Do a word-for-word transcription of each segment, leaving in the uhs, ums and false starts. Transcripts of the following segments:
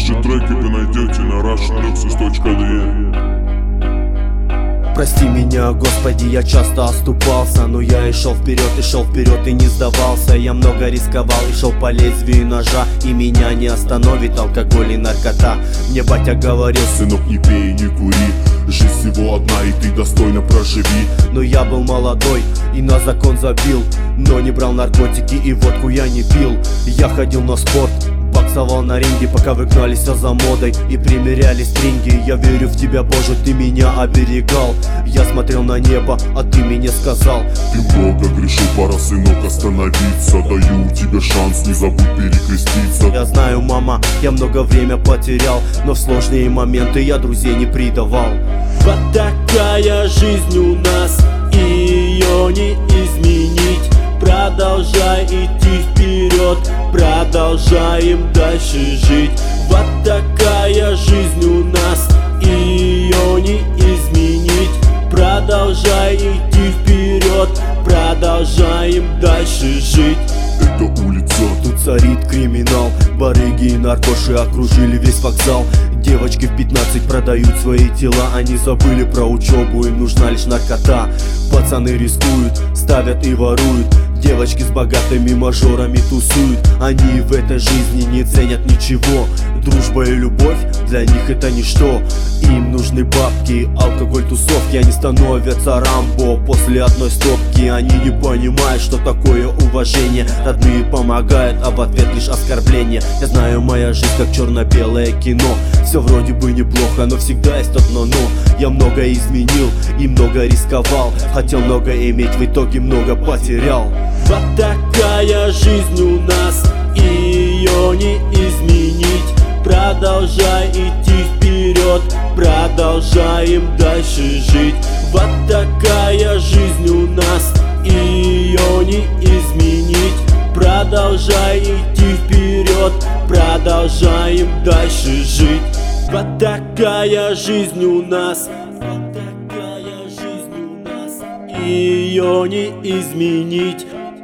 Наши треки вы найдете на russian luxus точка ди. Прости меня, Господи, я часто оступался, но я и шел вперед, и шел вперед, и не сдавался. Я много рисковал и шел по лезвию ножа, и меня не остановит алкоголь и наркота. Мне батя говорил: сынок, не пей, не кури, жизнь всего одна, и ты достойно проживи. Но я был молодой и на закон забил, но не брал наркотики и водку я не пил. Я ходил на спорт, боксовал на ринге, пока вы гнались за модой и примеряли стринги. Я верю в тебя, Боже, ты меня оберегал. Я смотрел на небо, а ты мне сказал: ты много грешил, пора, сынок, остановиться. Даю тебе шанс, не забудь перекреститься. Я знаю, мама, я много время потерял, но в сложные моменты я друзей не предавал. Вот такая жизнь у нас, и ее не изменить. Продолжай идти вперед, продолжаем дальше жить. Вот такая жизнь у нас, и ее не изменить. Продолжай идти вперед, продолжаем дальше жить. Это улица, тут царит криминал, барыги и наркоши окружили весь вокзал. Девочки в пятнадцать продают свои тела, они забыли про учебу, им нужна лишь наркота. Пацаны рискуют, ставят и воруют, девочки с богатыми мажорами тусуют. Они в этой жизни не ценят ничего, дружба и любовь для них это ничто. Им нужны бабки, алкоголь, тусовки, они становятся Рамбо после одной стопки. Они не понимают, что такое уважение, родные помогают, а в ответ лишь оскорбление. Я знаю, моя жизнь как черно-белое кино, все вроде бы неплохо, но всегда есть одно но. Я много изменил и много рисковал, хотел много иметь, в итоге много потерял. Вот такая жизнь у нас, и ее не изменить. Продолжай идти вперед, продолжаем дальше жить. Вот такая жизнь у нас, и ее не изменить. Продолжай идти вперед, продолжаем дальше жить. Вот такая жизнь у нас, вот такая жизнь у нас, и ее не изменить.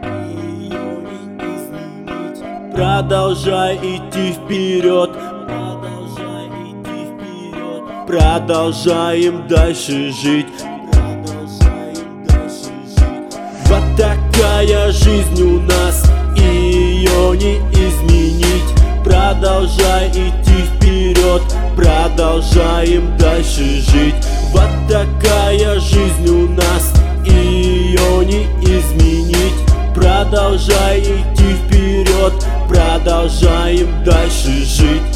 Продолжай идти вперед, продолжай идти вперед, продолжаем дальше жить, продолжаем дальше жить. Вот такая жизнь у нас, и ее не изменить. Продолжай идти вперед, продолжаем дальше жить. Вот такая жизнь у нас, и ее не изменить. Продолжай идти вперед, продолжаем дальше жить.